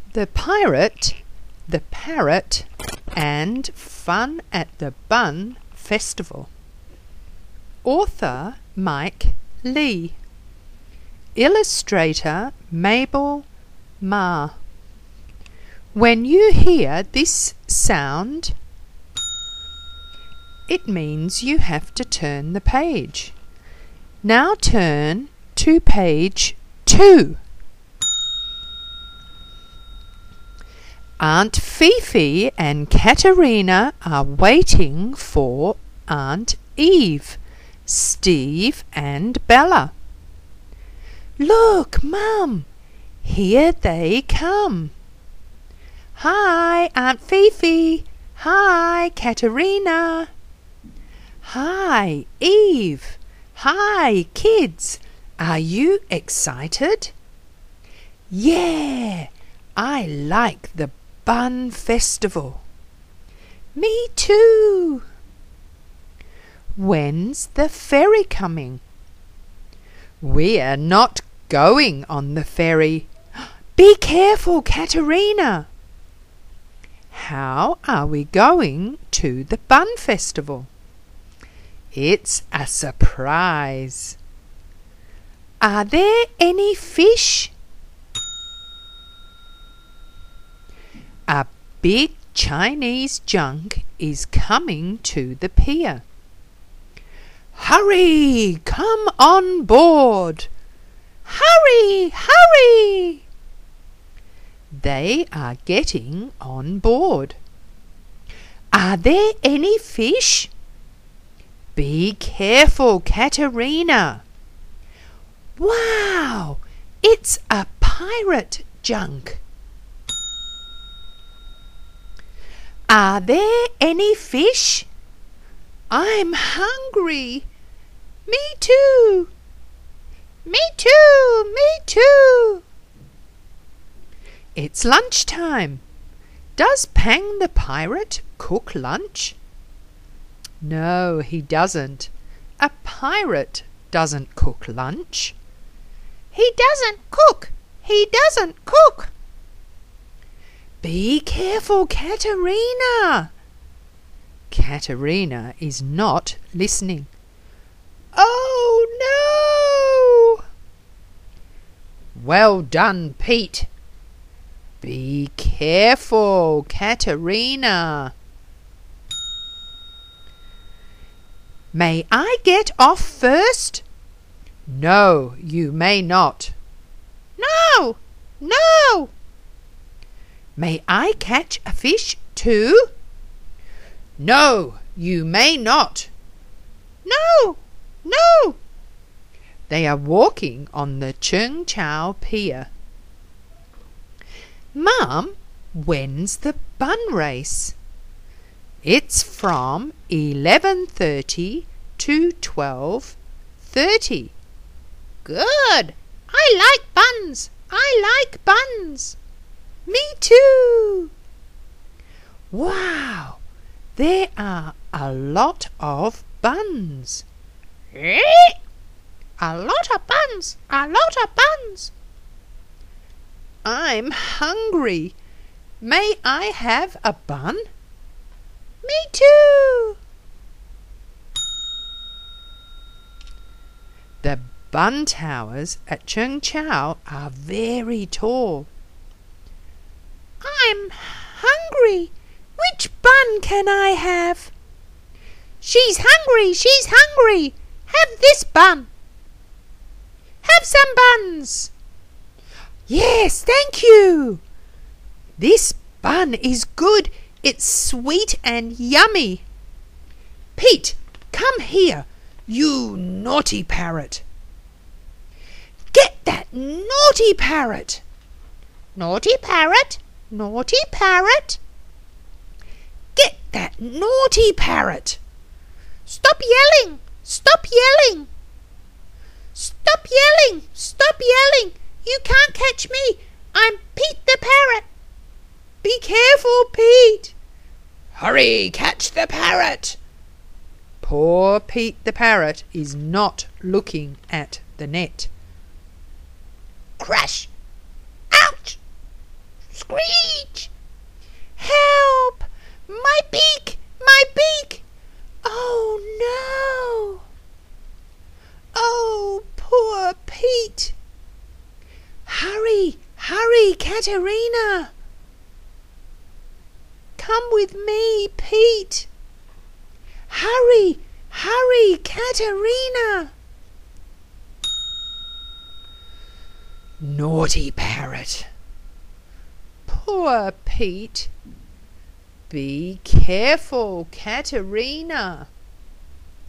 The Pirate, the Parrot, and Fun at the Bun Festival. Author Mike Lee. Illustrator Mabel Ma. When you hear this sound, it means you have to turn the page. Now turn to page 2. Aunt Fifi and Katerina are waiting for Aunt Eve, Steve and Bella. Look, Mum, here they come. Hi, Aunt Fifi. Hi, Katerina. Hi, Eve. Hi, kids. Are you excited? Yeah, I like the Bun Festival. Me too. When's the ferry coming? We're not going on the ferry. Be careful, Katerina. How are we going to the Bun Festival? It's a surprise. Are there any fish? A big Chinese junk is coming to the pier. Hurry! Come on board! Hurry! Hurry! They are getting on board. Are there any fish? Be careful, Katerina. Wow! It's a pirate junk. Are there any fish? I'm hungry. Me too. Me too. Me too. It's lunchtime. Does Pang the pirate cook lunch? No, he doesn't. A pirate doesn't cook lunch. He doesn't cook. He doesn't cook. Be careful, Katerina. Katerina is not listening. Oh no! Well done, Pete. Be careful, Katerina. May I get off first? No, you may not. No! No! May I catch a fish too? No, you may not. No! No! They are walking on the Cheung Chau Pier. Mum, when's the bun race? It's from 11:30 to 12:30. Good! I like buns! I like buns! Me too! Wow! There are a lot of buns. A lot of buns! A lot of buns! I'm hungry. May I have a bun? Me too! The bun towers at Cheung Chau are very tall. I'm hungry. Which bun can I have? She's hungry. She's hungry. Have this bun. Have some buns. Yes, thank you. This bun is good. It's sweet and yummy. Pete, come here, you naughty parrot. Get that naughty parrot. Naughty parrot, naughty parrot. Get that naughty parrot. Stop yelling, stop yelling. Stop yelling, stop yelling. You can't catch me. I'm Pete the parrot. Be careful, Pete. Hurry, catch the parrot. Poor Pete the parrot is not looking at the net. Crash! Ouch! Screech! Help! My beak! My beak! Oh no! Oh, poor Pete! Hurry! Hurry, Katerina! Come with me, Pete! Hurry! Hurry, Katerina! Naughty parrot! Poor Pete! Be careful, Katerina!